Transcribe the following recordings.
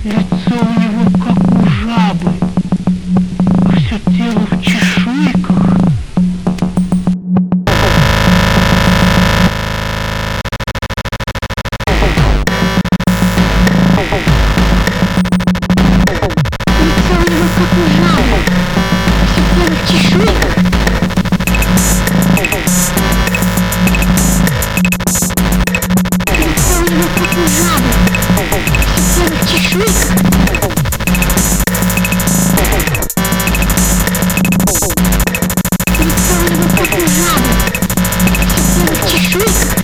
Лицо у него как у жабы, а все тело в чешуйках. Лицо у него как у жабы, а все тело в чешуйках. Лицо у него как у жабы, все тело в чешуйках. Лицо у него как у жабы, все тело в чешуйках.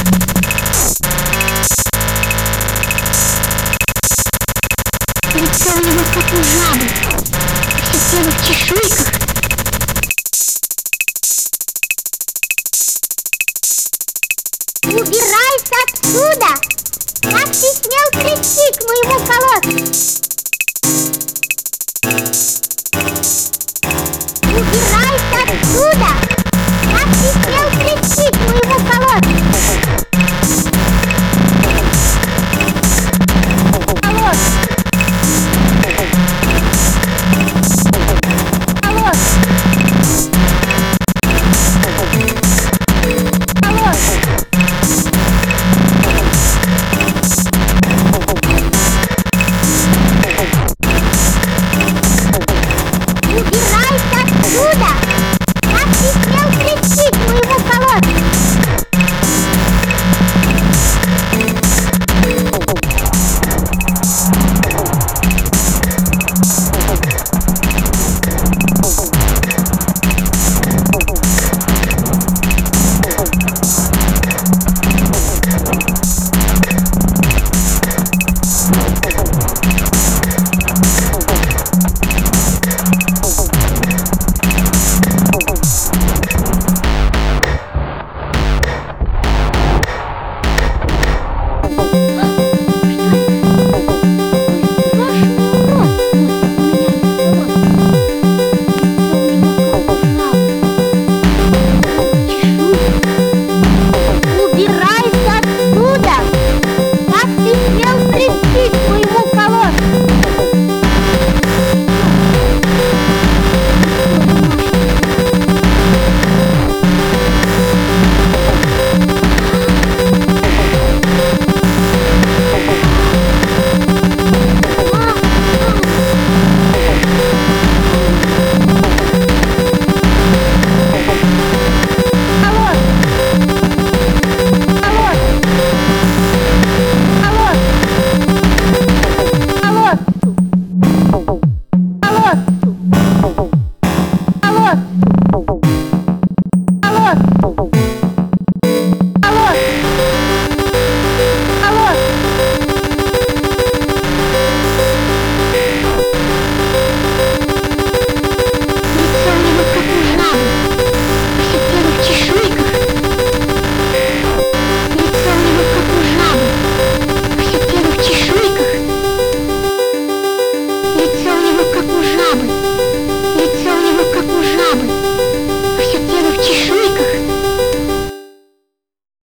Лицо у него как у жабы, все тело в чешуйках. Убирайся отсюда! Как ты смел прийти к моему колоссу?